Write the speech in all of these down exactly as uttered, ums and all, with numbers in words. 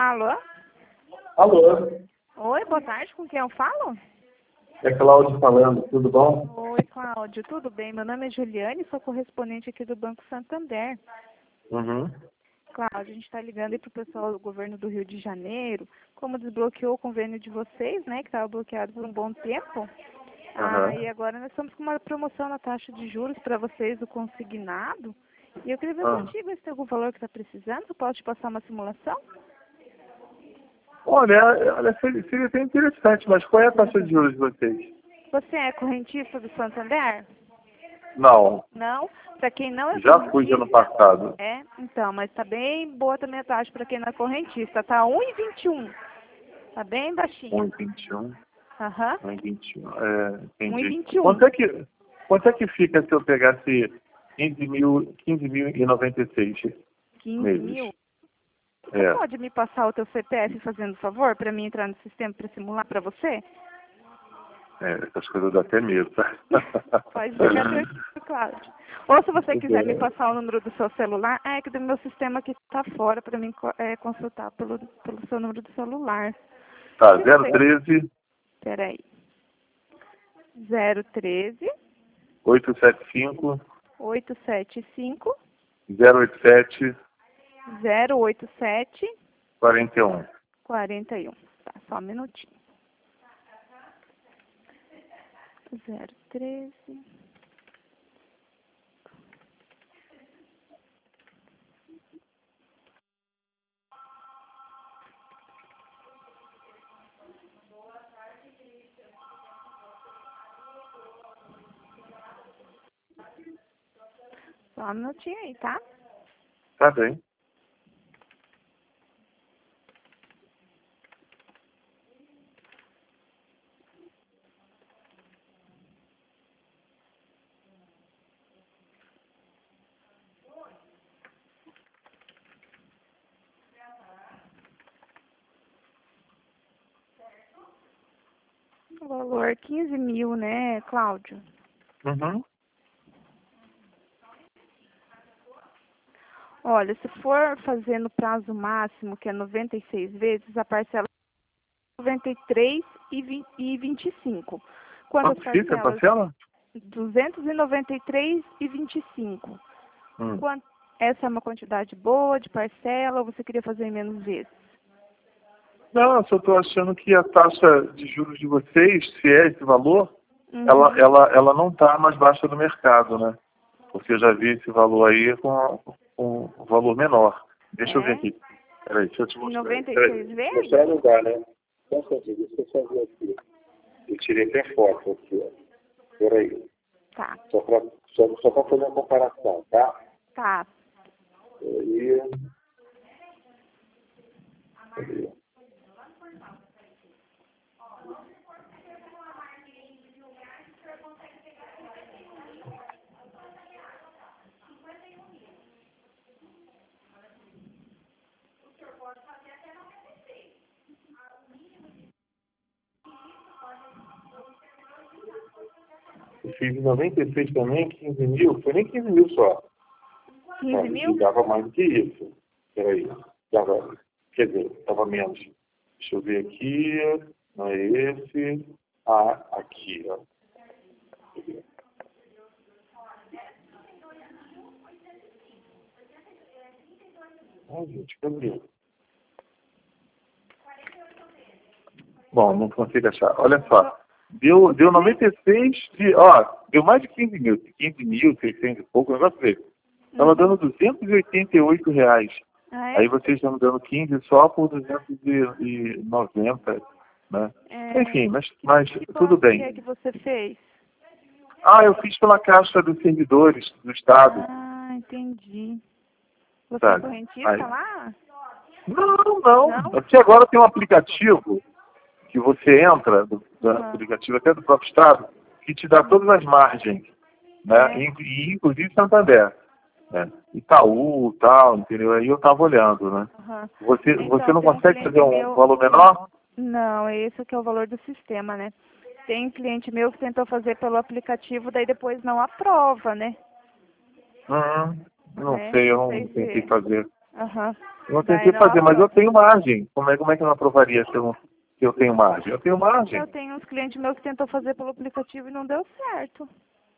Alô? Alô, Oi, boa tarde, com quem eu falo? é Cláudio falando, tudo bom? Oi, Cláudio, tudo bem? Meu nome é Juliane, sou correspondente aqui do Banco Santander. Uhum. Cláudio, a gente está ligando aí para o pessoal do governo do Rio de Janeiro, como desbloqueou o convênio de vocês, né, que estava bloqueado por um bom tempo. Ah, Aham. e agora nós estamos com uma promoção na taxa de juros para vocês, o consignado. E eu queria ver Ah. contigo se tem algum valor que está precisando. Eu posso te passar uma simulação? Olha, olha, seria, seria até interessante, mas qual é a taxa de juros de vocês? Você é correntista do Santander? Não, Não? Para quem não é já fui ano correntista, passado. é, então, mas tá bem boa também a taxa para quem não é correntista. Tá um e vinte e um. Tá bem baixinho. um e vinte e um. Aham. um e vinte e um, é, um e entendi. vinte e um. Quanto é que, quanto é que fica se eu pegasse quinze mil, quinze mil e noventa e seis quinze meses? mil. Você É, pode me passar o teu C P F fazendo favor para mim entrar no sistema para simular para você? é, essas coisas dão até medo, tá? Pode ficar tranquilo, Cláudio. Ou se você Muito quiser me bem. passar o número do seu celular, é que do meu sistema aqui está fora para mim co- é, consultar pelo, pelo seu número do celular. Tá, Se zero você... treze, Peraí. zero treze, oitocentos e setenta e cinco, oitocentos e setenta e cinco, zero oitenta e sete, zero oito sete, quarenta e um. quarenta e um. Tá, só um minutinho. zero treze. Só um minutinho aí, tá? Tá bem. O valor quinze mil, né, Cláudio? Uhum. Olha, se for fazer no prazo máximo, que é noventa e seis vezes, a parcela é noventa e três e vinte e cinco. Quando as Quanto fica a parcelas parcela? duzentos e noventa e três e vinte e cinco. Hum. Quant- Essa é uma quantidade boa de parcela ou você queria fazer em menos vezes? Não, eu só estou achando que a taxa de juros de vocês, se é esse valor, Uhum. ela, ela, ela não está mais baixa do mercado, né? Porque eu já vi esse valor aí com, com um valor menor. Deixa eu ver É? aqui. Peraí, deixa eu te Em mostrar. noventa e Peraí. seis Vou vezes? mostrar no lugar, né? Só um segundo, deixa eu só ver aqui. Eu tirei até foto aqui, ó. Peraí. Tá, Só para só, só pra fazer uma comparação, tá? tá. Peraí. Peraí. Eu fiz em noventa e seis também, quinze mil, foi nem quinze mil só. quinze Não, mil? e dava mais do que isso. Peraí, dava, quer dizer, dava menos. Deixa eu ver aqui, não é esse. Ah, aqui, ó. Ai, gente, cadê? Bom, não consigo achar. Olha só. Deu, deu noventa e seis de, ó, deu mais de quinze mil, quinze mil, seiscentos e pouco, o negócio desse. Estava Uhum. dando duzentos e oitenta e oito reais. Ah, é? Aí vocês estão me dando quinze só por duzentos e noventa, né? É... Enfim, mas, mas Que tudo banco que é bem. que você fez? Ah, eu fiz pela Caixa dos Servidores do Estado, Ah, entendi. Você é sabe? Aí, correntista lá? não, não. Não? Aqui agora tem um aplicativo que você entra, do, do Uhum. aplicativo até do próprio Estado, que te dá todas as margens, né? É. E, e, inclusive Santander, né? Itaú, tal, entendeu? Aí eu estava olhando, né? Uhum. Você, você Então, não tem um consegue fazer cliente um meu... valor menor? Não, esse que é o valor do sistema, né? Tem cliente meu que tentou fazer pelo aplicativo, daí depois não aprova, né? Hum, não É, sei, eu não sei não tentei se... fazer. Aham. Eu Daí tentei não fazer, mas eu aprova. tenho margem. Como é, como é que eu não aprovaria se eu, não- se eu tenho margem? Eu tenho margem. Eu tenho uns clientes meus que tentou fazer pelo aplicativo e não deu certo,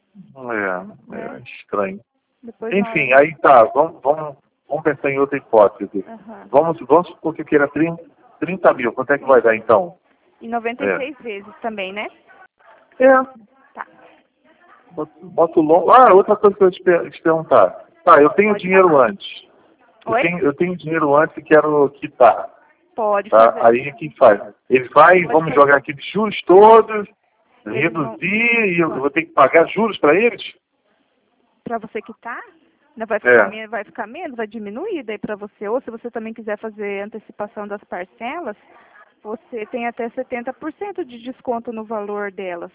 É, é né? estranho. Depois na hora Enfim, de... aí tá, vamos, vamos, vamos pensar em outra hipótese. Aham. Vamos, vamos supor que eu queira trinta mil. Quanto é que vai dar então? E noventa e É. seis vezes também, né? É, Tá. boto boto longo. Ah, outra coisa que eu ia te per- te perguntar. Tá, eu tenho Pode dinheiro falar. antes. Eu Oi? tenho, eu tenho dinheiro antes e quero quitar. Pode Tá? fazer. Aí o que faz? Ele vai, Pode vamos fazer. jogar aqueles juros todos, Eles vão... reduzir e eu vou ter que pagar juros para eles? Para você quitar, não vai ficar, É. menos, vai ficar menos, vai diminuir daí para você. Ou se você também quiser fazer antecipação das parcelas, você tem até setenta por cento de desconto no valor delas.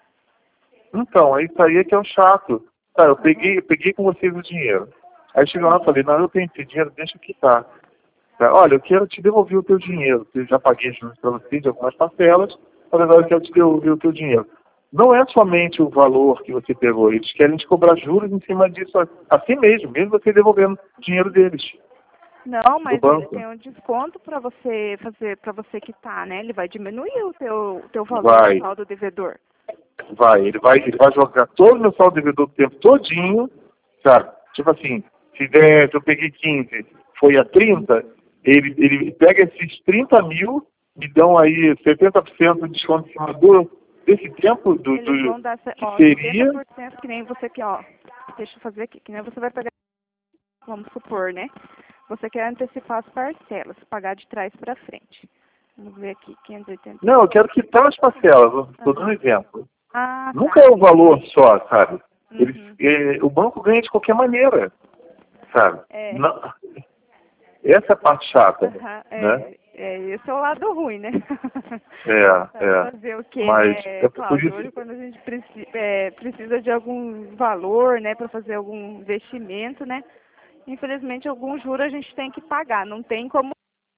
Então, é isso aí é que é o chato. Tá, eu Uhum. peguei, eu peguei com vocês o dinheiro. Aí chegou lá e falei, não, eu tenho esse dinheiro, deixa eu quitar. Tá, olha, eu quero te devolver o teu dinheiro. Eu já paguei juros para você de algumas parcelas, mas agora eu quero te devolver o teu dinheiro. Não é somente o valor que você pegou, eles querem te cobrar juros em cima disso assim mesmo, mesmo você devolvendo o dinheiro deles. Não, Do mas ele banco. tem um desconto para você fazer, para você quitar, né? Ele vai diminuir o teu, o teu valor do Vai, saldo devedor. vai, ele vai, ele vai jogar todo o meu saldo devedor do tempo todinho, sabe? Tipo assim, se der, se eu peguei quinze, foi a trinta, ele, ele pega esses trinta mil, me dão aí setenta por cento de desconto em cima do, desse tempo do, Eles do vão dar, que ó, seria. setenta por cento que nem você aqui, ó. Deixa eu fazer aqui, que nem você vai pegar, vamos supor, né? Você quer antecipar as parcelas, pagar de trás para frente. Vamos ver aqui, quinhentos e oitenta. Não, eu quero quitar as parcelas, estou dando um exemplo. Ah, Nunca tá. é o valor só, sabe? Eles, Uhum. é, o banco ganha de qualquer maneira, sabe? É. Não, essa é a parte chata, Aham, né? é, é, esse é o lado ruim, né? É, Vai é. fazer o quê, Mas né, é por Cláudio? Hoje, isso. quando a gente preci é, precisa de algum valor, né, para fazer algum investimento, né, infelizmente, algum juro a gente tem que pagar. Não tem como...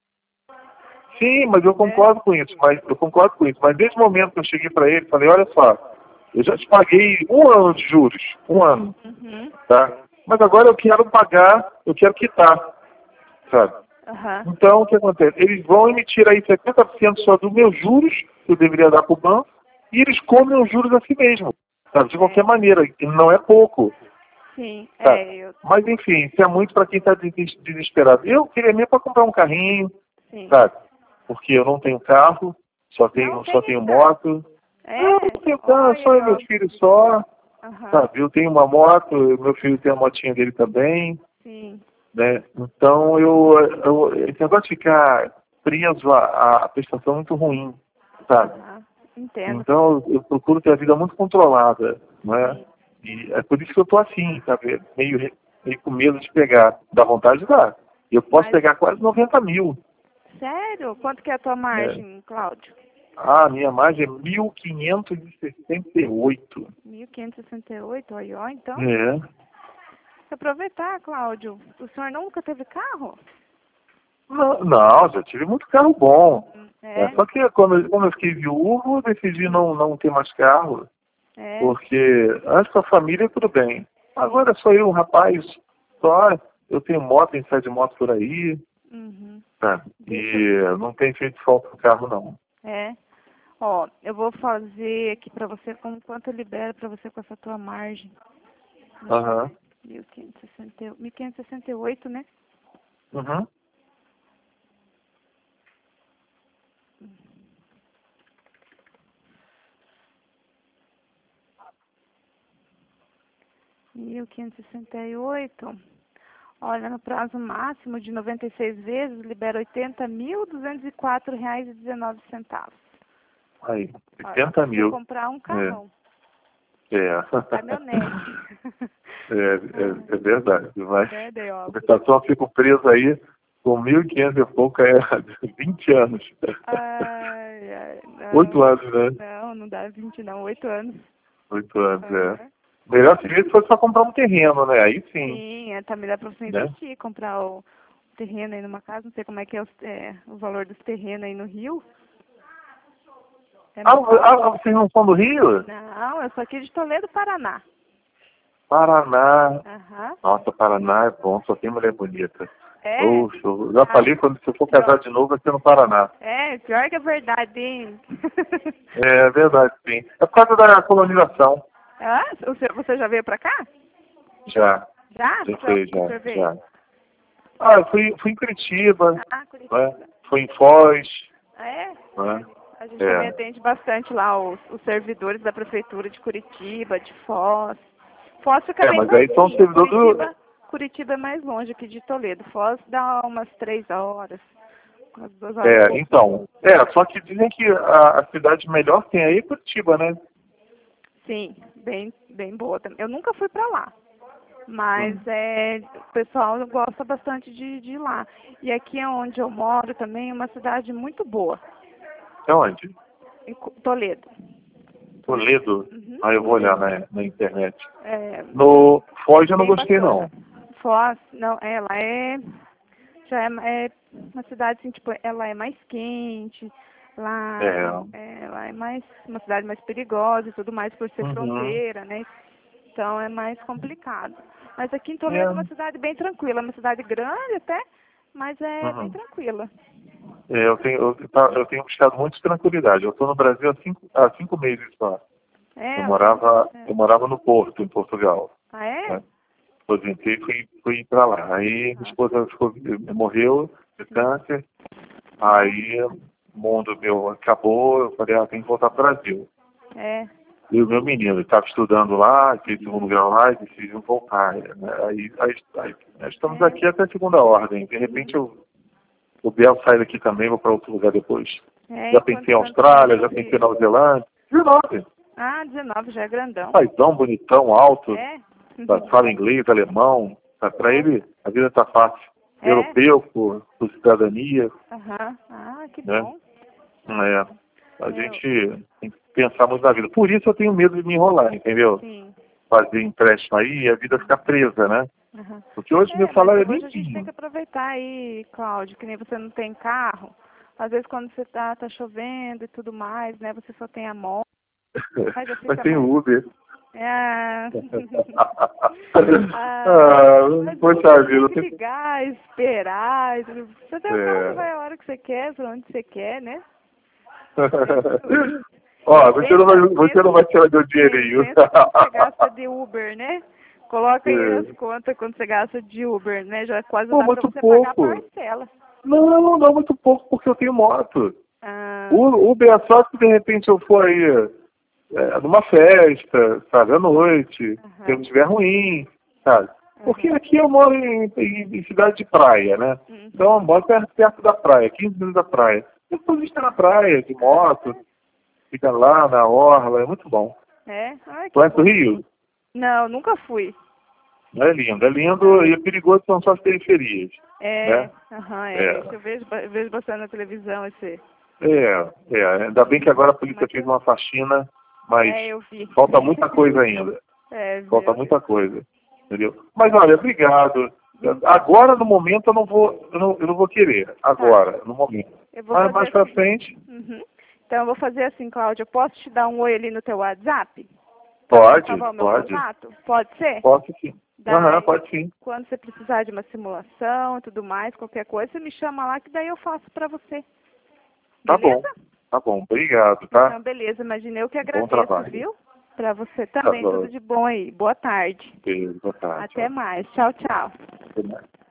Sim, mas eu concordo com isso, mas eu concordo com isso. Mas desde o momento que eu cheguei para ele, falei, olha só, eu já te paguei um ano de juros, um ano, Uhum. tá? Mas agora eu quero pagar, eu quero quitar, sabe? Aham. Então, o que acontece? Eles vão emitir aí setenta por cento só dos meus juros, que eu deveria dar para o banco, e eles comem os juros a si mesmo, sabe? De qualquer maneira, e não é pouco. Sim, Tá. é, eu... Mas, enfim, isso é muito para quem está desesperado. Eu queria mesmo para comprar um carrinho, Sim. sabe? Porque eu não tenho carro, só Não tenho, tem só tenho ainda. moto. É? Eu não tenho carro, Olha só aí, eu e ó. meus filhos só, Aham. sabe? Eu tenho uma moto, meu filho tem a motinha dele também, Sim. né? Então, eu, eu, esse negócio de ficar preso à, à prestação é muito ruim, sabe? Aham. Entendo. Então, eu procuro ter a vida muito controlada, né? Sim. E é por isso que eu tô assim, sabe? Meio, meio com medo de pegar. Dá vontade de dar. Eu posso Mas, pegar quase noventa mil, sério? Quanto que é a tua né? margem, Cláudio? Ah, minha margem é mil quinhentos e sessenta e oito. mil quinhentos e sessenta e oito, aí, ó, então. É. Aproveitar, Cláudio. O senhor nunca teve carro? Não, não, já tive muito carro bom. É, É, só que quando, eu- quando eu fiquei viúvo, eu decidi não, não ter mais carro. é. Porque antes com a família tudo bem. Agora sou eu, um rapaz, só eu tenho moto, tem sai de moto por aí, Uhum. tá? Deixa E não tem feito falta o carro não. É. Ó, eu vou fazer aqui pra você como quanto eu libero pra você com essa tua margem. Aham. mil quinhentos e sessenta e oito, mil quinhentos e sessenta e oito, né? Uhum. mil quinhentos e sessenta e oito. Olha, no prazo máximo de noventa e seis vezes, libera oitenta mil duzentos e quatro reais e dezenove centavos. Aí, Olha, oitenta vou mil. comprar um carrão. É. Caminhonete. É, é, é verdade. Mas É, daí, a ó. compensação eu fico preso aí com mil e quinhentos e pouco, é vinte anos. Ai, ai, Oito não. anos, né? Não, não dá vinte não, oito anos. Oito anos, é. Aham. Melhor seria se fosse só comprar um terreno, né? Aí sim, Sim, é, tá melhor pra você né? investir, comprar o terreno aí numa casa, não sei como é que é, os, é o valor dos terrenos aí no Rio. É Ah, muito alto. ah, vocês não são do Rio? Não, eu sou aqui de Toledo, Paraná. Paraná. Aham. Nossa, Paraná é bom, só tem mulher bonita. É? Oxe, eu já Ah, falei, quando você for casar de novo, vai ser no Paraná. é, pior que é verdade, hein? É verdade, sim. É por causa da colonização. Ah, você, você já veio pra cá? Já. Já? Já Pra foi, onde que já, você veio? já. Ah, eu fui, fui em Curitiba, Ah, né? Curitiba. Fui em Foz, Ah, é? né? A gente também É. atende bastante lá os, os servidores da prefeitura de Curitiba, de Foz. Foz fica É, bem mas aí são pertinho. servidor do... Curitiba, Curitiba é mais longe aqui de Toledo. Foz dá umas três horas, umas duas horas. É, então. É, só que dizem que a, a cidade melhor tem aí é Curitiba, né? Sim, bem, bem boa também. Eu nunca fui pra lá, mas Hum. é, o pessoal gosta bastante de, de ir lá. E aqui é onde eu moro também é uma cidade muito boa, É onde? em Cu- Toledo. Toledo. Uhum, Ah, eu vou olhar Toledo. na, na internet. É, No Foz eu não bem gostei, bacana. não. Foz, não, ela é, já é, é uma cidade assim, tipo, ela é mais quente, lá, É. é, ela é mais, uma cidade mais perigosa e tudo mais por ser Uhum. fronteira, né? Então é mais complicado. Mas aqui em É. Toledo é uma cidade bem tranquila, é uma cidade grande até, mas é bem Uhum. tranquila. É, eu, tenho, eu, tá- eu tenho buscado muita tranquilidade. Eu estou no Brasil há cinco, há cinco meses só. Eu É, eu tenho, morava, é. eu morava no Porto, em Portugal. Ah, é? Né? Aposentei e fui, fui para lá. Aí minha esposa ficou, morreu de câncer. Aí o mundo meu acabou. Eu falei, ah, tem que voltar para o Brasil. É. E o meu menino estava estudando lá, fez segundo grau lá e decidiu voltar. Né? Aí, aí, aí nós estamos É. aqui até a segunda ordem. De repente eu, o Biel sai daqui também, vou para outro lugar depois. É, Já e quantos pensei em anos você tem, Austrália, já seu pensei em filho? Nova Zelândia. dezenove. Ah, dezenove, já é grandão. Paizão, bonitão, alto, É? sabe, fala inglês, alemão. Para ele, a vida está fácil. É? Europeu, por, por cidadania, Aham. Ah, que né? bom. É, a É, gente tem que pensar muito na vida. Por isso eu tenho medo de me enrolar, entendeu? sim. Fazer empréstimo aí e a vida ficar presa, né? Aham. Porque hoje meu É, mas salário é hoje a gente tem que limpinho. aproveitar aí, Cláudio, que nem você não tem carro. Às vezes quando você tá, tá chovendo e tudo mais, né? Você só tem a moto, aí já Mas fica tem mais. o Uber. É. Ah, Ah, mas o poxa Uber vida. tem que ligar, esperar. e tudo. Você tem o carro, você É. vai a hora que você quer, pra onde você quer, né? E Ó, você não vai, pensa, você não vai tirar meu é, dinheirinho. pensa quanto você gasta de Uber, né? Coloca aí as É. contas quando você gasta de Uber, né? Já quase Pô, dá pra muito você pagar a pouco. parcela. Não, não, muito pouco, porque eu tenho moto. Ah, O Uber é só se de repente eu for aí é, numa festa, sabe, à noite, se eu aham, estiver ruim, sabe? Porque aham. aqui eu moro em, em- em cidade de praia, né? Então eu Uhum. moro perto, perto da praia, quinze minutos da praia. Depois a gente tá na praia, de moto, fica lá na orla, é muito bom. É? Ai, que Conhece o bom. Rio? Não, nunca fui. É lindo, é lindo Não. e é perigoso, são só as periferias, É, né? aham, é. É, Isso eu vejo, ba- eu vejo bastante na televisão, esse. é, é, ainda bem que agora a polícia Mas fez eu, uma faxina, mas é, eu vi. falta muita coisa ainda. É, Falta viu? muita coisa, entendeu? Mas olha, obrigado. Hum, Agora, no momento, eu não vou, eu não, eu não vou querer. Tá. Agora, no momento. Eu vou Mas fazer mais pra assim. frente, Uhum. Então eu vou fazer assim, Cláudia. Eu posso te dar um oi ali no teu WhatsApp? Pra você pode, salvar o meu pode. contato? Pode ser? Posso sim. Aham, Daí, pode sim. quando você precisar de uma simulação e tudo mais, qualquer coisa, você me chama lá que daí eu faço pra você. Tá bom. Beleza? Tá bom. Obrigado, tá? Então, beleza. Imagina, eu que Bom agradeço, trabalho. viu? Pra você Tá também. Tudo bom. de bom aí. Boa tarde. Beijo, boa tarde. Até mais. Tchau, tchau. Até mais.